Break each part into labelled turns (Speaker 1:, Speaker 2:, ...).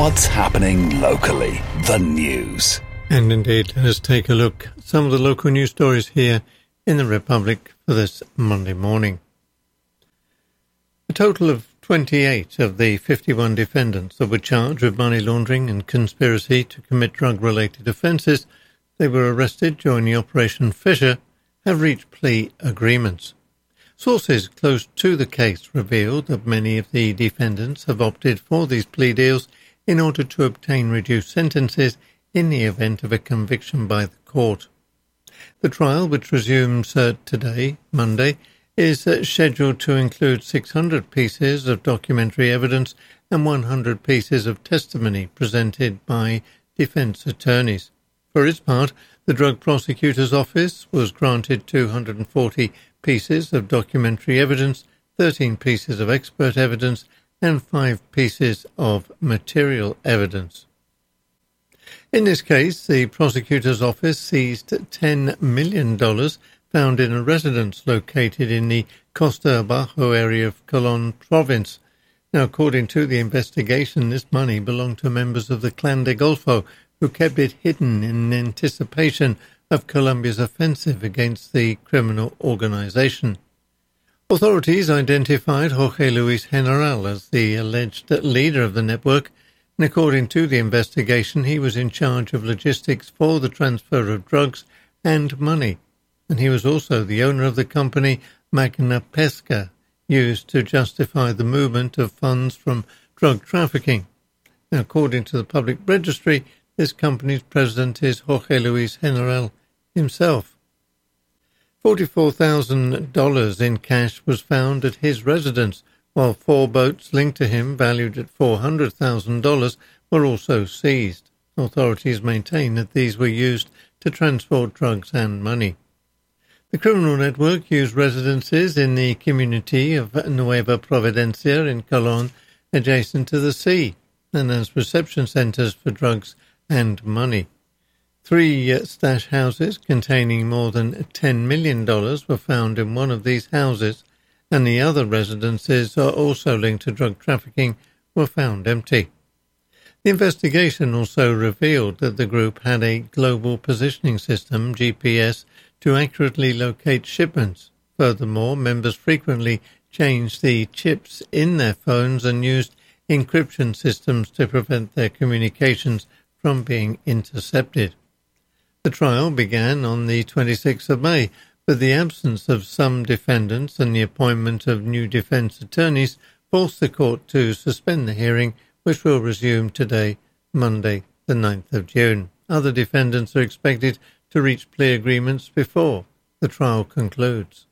Speaker 1: What's happening locally? The news.
Speaker 2: And indeed, let us take a look at some of the local news stories here in the Republic for this Monday morning. A total of 28 of the 51 defendants that were charged with money laundering and conspiracy to commit drug-related offences, they were arrested during the Operation Fisher, have reached plea agreements. Sources close to the case revealed that many of the defendants have opted for these plea deals in order to obtain reduced sentences in the event of a conviction by the court. The trial, which resumes today, Monday, is scheduled to include 600 pieces of documentary evidence and 100 pieces of testimony presented by defence attorneys. For its part, the Drug Prosecutor's Office was granted 240 pieces of documentary evidence, 13 pieces of expert evidence, and 5 pieces of material evidence. In this case, the prosecutor's office seized $10 million found in a residence located in the Costa Bajo area of Colón province. Now, according to the investigation, this money belonged to members of the Clan de Golfo, who kept it hidden in anticipation of Colombia's offensive against the criminal organization. Authorities identified Jorge Luis General as the alleged leader of the network, and according to the investigation, he was in charge of logistics for the transfer of drugs and money, and he was also the owner of the company Magna Pesca, used to justify the movement of funds from drug trafficking. Now, according to the public registry, this company's president is Jorge Luis General himself. $44,000 in cash was found at his residence, while 4 boats linked to him, valued at $400,000, were also seized. Authorities maintain that these were used to transport drugs and money. The criminal network used residences in the community of Nueva Providencia in Colón, adjacent to the sea, and as reception centres for drugs and money. 3 stash houses containing more than $10 million were found in one of these houses, and the other residences, also linked to drug trafficking, were found empty. The investigation also revealed that the group had a global positioning system, GPS, to accurately locate shipments. Furthermore, members frequently changed the chips in their phones and used encryption systems to prevent their communications from being intercepted. The trial began on the 26th of May, but the absence of some defendants and the appointment of new defence attorneys forced the court to suspend the hearing, which will resume today, Monday, the 9th of June. Other defendants are expected to reach plea agreements before the trial concludes.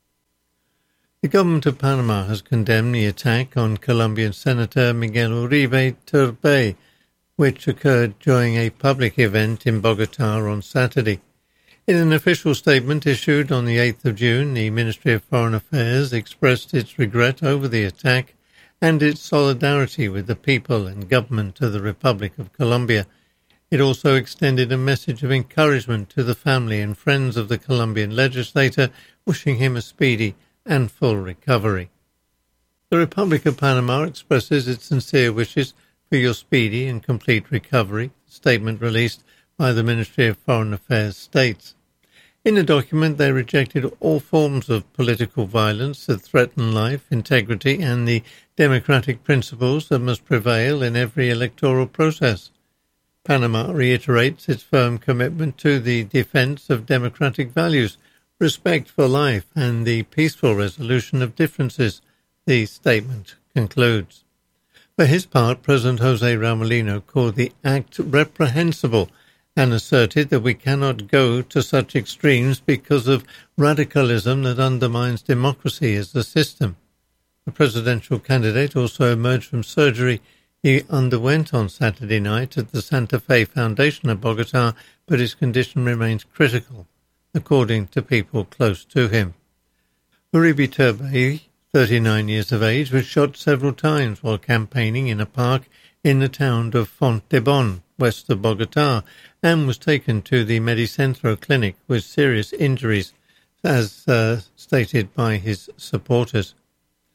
Speaker 2: The government of Panama has condemned the attack on Colombian Senator Miguel Uribe Turbay, which occurred during a public event in Bogotá on Saturday. In an official statement issued on the 8th of June, the Ministry of Foreign Affairs expressed its regret over the attack and its solidarity with the people and government of the Republic of Colombia. It also extended a message of encouragement to the family and friends of the Colombian legislator, wishing him a speedy and full recovery. The Republic of Panama expresses its sincere wishes for your speedy and complete recovery, a statement released by the Ministry of Foreign Affairs states. In the document, they rejected all forms of political violence that threaten life, integrity, and the democratic principles that must prevail in every electoral process. Panama reiterates its firm commitment to the defense of democratic values, respect for life, and the peaceful resolution of differences, the statement concludes. For his part, President José Raúl Mulino called the act reprehensible and asserted that we cannot go to such extremes because of radicalism that undermines democracy as a system. The presidential candidate also emerged from surgery he underwent on Saturday night at the Santa Fe Foundation of Bogotá, but his condition remains critical, according to people close to him. Uribe Turbay, 39 years of age, was shot several times while campaigning in a park in the town of Fontebón, west of Bogotá, and was taken to the Medicentro clinic with serious injuries, as stated by his supporters.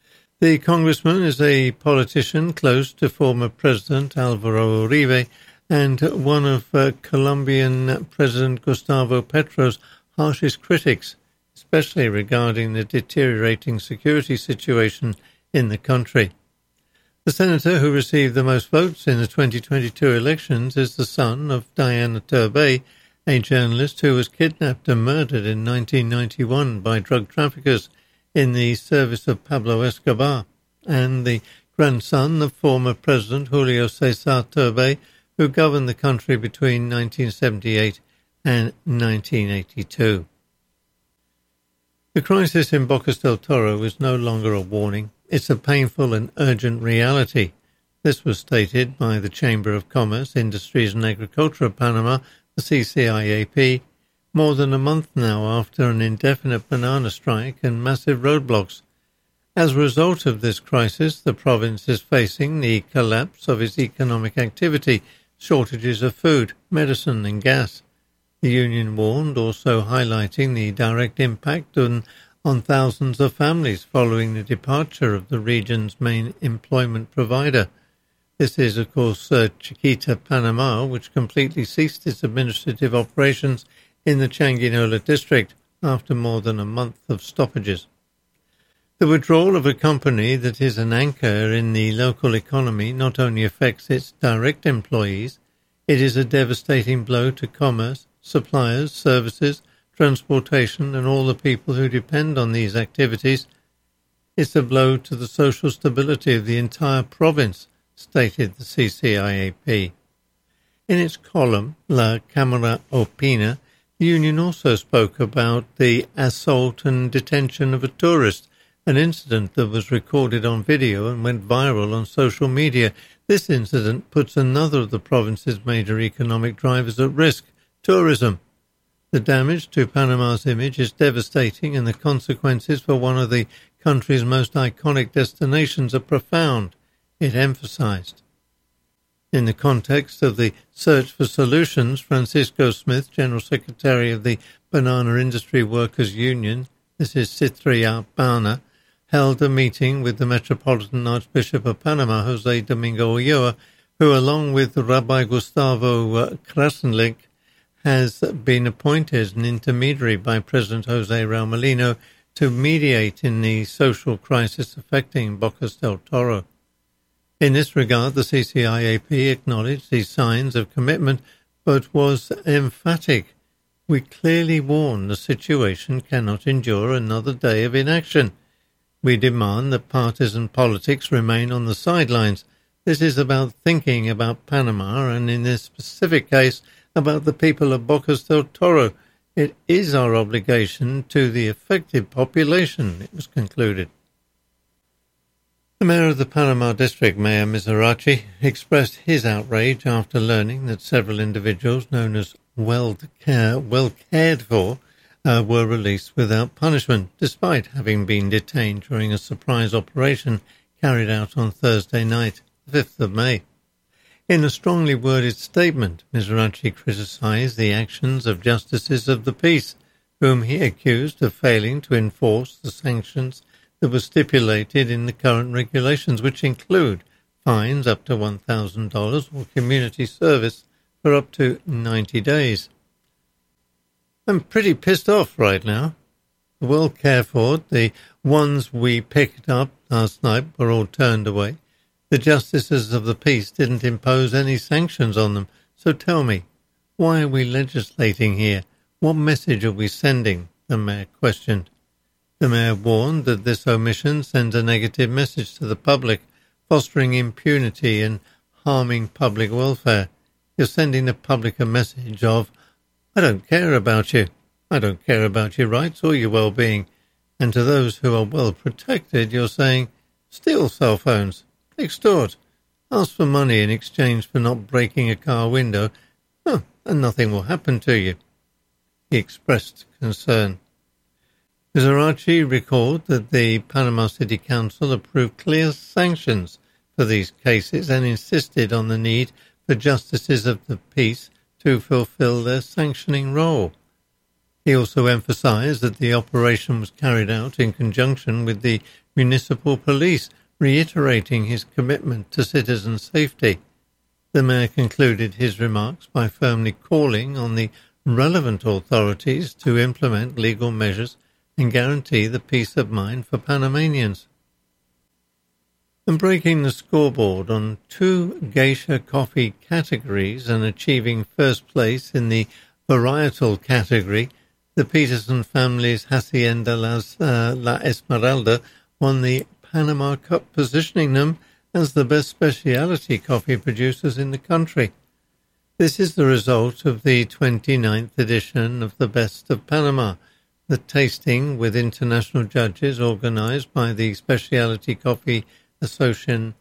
Speaker 2: The congressman is a politician close to former President Álvaro Uribe and one of Colombian President Gustavo Petro's harshest critics, especially regarding the deteriorating security situation in the country. The senator who received the most votes in the 2022 elections is the son of Diana Turbay, a journalist who was kidnapped and murdered in 1991 by drug traffickers in the service of Pablo Escobar, and the grandson of former President Julio César Turbay, who governed the country between 1978 and 1982. The crisis in Bocas del Toro is no longer a warning. It's a painful and urgent reality. This was stated by the Chamber of Commerce, Industries and Agriculture of Panama, the CCIAP, more than a month now after an indefinite banana strike and massive roadblocks. As a result of this crisis, the province is facing the collapse of its economic activity, shortages of food, medicine and gas. The union warned, also highlighting the direct impact on thousands of families following the departure of the region's main employment provider. This is, of course, Chiquita Panama, which completely ceased its administrative operations in the Changuinola district after more than a month of stoppages. The withdrawal of a company that is an anchor in the local economy not only affects its direct employees, it is a devastating blow to commerce, suppliers, services, transportation and all the people who depend on these activities. It's a blow to the social stability of the entire province, stated the CCIAP. In its column, La Cámara Opina, the union also spoke about the assault and detention of a tourist, an incident that was recorded on video and went viral on social media. This incident puts another of the province's major economic drivers at risk, tourism. The damage to Panama's image is devastating, and the consequences for one of the country's most iconic destinations are profound, it emphasized. In the context of the search for solutions, Francisco Smith, General Secretary of the Banana Industry Workers Union, this is Citria Bana, held a meeting with the Metropolitan Archbishop of Panama, Jose Domingo Ulloa, who, along with Rabbi Gustavo Krasnlik, has been appointed as an intermediary by President Jose Raul Molino to mediate in the social crisis affecting Bocas del Toro. In this regard, the CCIAP acknowledged these signs of commitment, but was emphatic. We clearly warn the situation cannot endure another day of inaction. We demand that partisan politics remain on the sidelines. This is about thinking about Panama, and in this specific case, about the people of Bocas del Toro. It is our obligation to the affected population, it was concluded. The mayor of the Panama district, Mayor Mizrachi, expressed his outrage after learning that several individuals known as well cared for were released without punishment, despite having been detained during a surprise operation carried out on Thursday night, the 5th of May. In a strongly worded statement, Mizrachi criticized the actions of justices of the peace, whom he accused of failing to enforce the sanctions that were stipulated in the current regulations, which include fines up to $1,000 or community service for up to 90 days. I'm pretty pissed off right now. The well cared for, the ones we picked up last night were all turned away. The justices of the peace didn't impose any sanctions on them. So tell me, why are we legislating here? What message are we sending? The mayor questioned. The mayor warned that this omission sends a negative message to the public, fostering impunity and harming public welfare. You're sending the public a message of, I don't care about you. I don't care about your rights or your well-being. And to those who are well protected, you're saying, steal cell phones, extort, ask for money in exchange for not breaking a car window, and nothing will happen to you. He expressed concern. Mizrachi recalled that the Panama City Council approved clear sanctions for these cases and insisted on the need for justices of the peace to fulfill their sanctioning role. He also emphasised that the operation was carried out in conjunction with the municipal police, reiterating his commitment to citizen safety. The mayor concluded his remarks by firmly calling on the relevant authorities to implement legal measures and guarantee the peace of mind for Panamanians. And breaking the scoreboard on 2 geisha coffee categories and achieving first place in the varietal category, the Peterson family's Hacienda La Esmeralda won the Panama Cup, positioning them as the best specialty coffee producers in the country. This is the result of the 29th edition of the Best of Panama, the tasting with international judges organised by the Specialty Coffee Association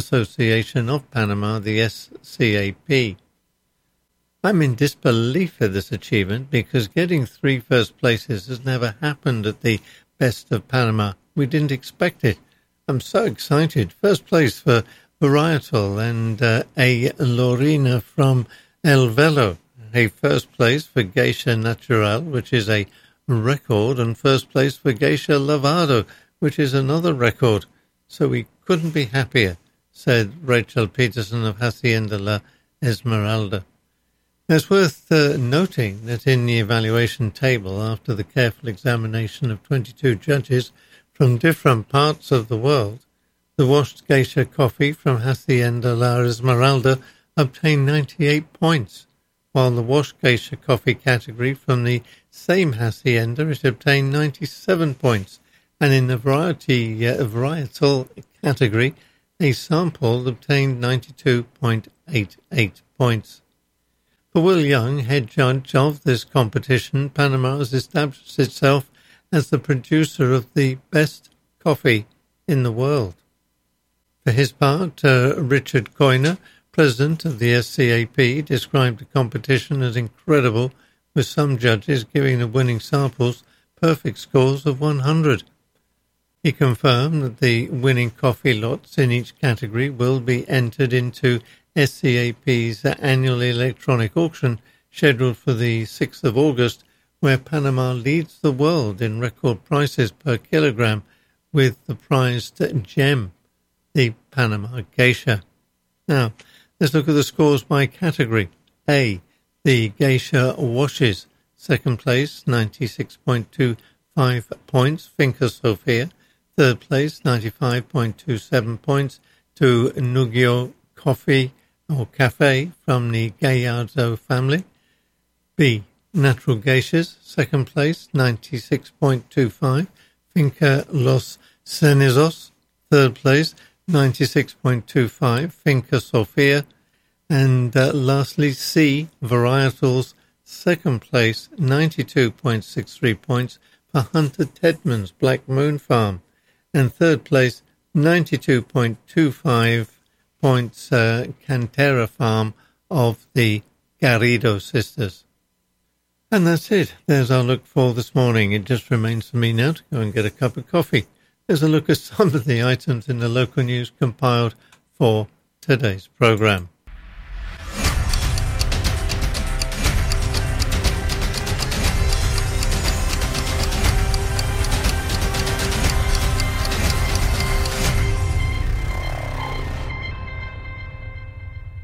Speaker 2: of Panama, the SCAP. I'm in disbelief at this achievement because getting 3 first places has never happened at the Best of Panama. We didn't expect it. I'm so excited. First place for Varietal and a Lorena from El Velo. A first place for Geisha Natural, which is a record, and first place for Geisha Lavado, which is another record. So we couldn't be happier, said Rachel Peterson of Hacienda La Esmeralda. It's worth noting that in the evaluation table, after the careful examination of 22 judges from different parts of the world, the washed geisha coffee from Hacienda La Esmeralda obtained 98 points, while the washed geisha coffee category from the same hacienda it obtained 97 points, and in the varietal category, a sample obtained 92.88 points. For Will Young, head judge of this competition, Panama has established itself as the producer of the best coffee in the world. For his part, Richard Coyner, president of the SCAP, described the competition as incredible, with some judges giving the winning samples perfect scores of 100. He confirmed that the winning coffee lots in each category will be entered into SCAP's annual electronic auction scheduled for the 6th of August, where Panama leads the world in record prices per kilogram with the prized gem, the Panama Geisha. Now, let's look at the scores by category. A, the Geisha Washes. Second place, 96.25 points, Finca Sofia. Third place, 95.27 points to Nugio Coffee or Cafe from the Gallardo family. B, Natural Geishas. Second place, 96.25, Finca Los Cenizos. Third place, 96.25, Finca Sofia. And lastly, C, Varietals. Second place, 92.63 points for Hunter Tedman's Black Moon Farm. And third place, 92.25 points, Cantera Farm of the Garrido sisters. And that's it. There's our look for this morning. It just remains for me now to go and get a cup of coffee. There's a look at some of the items in the local news compiled for today's programme.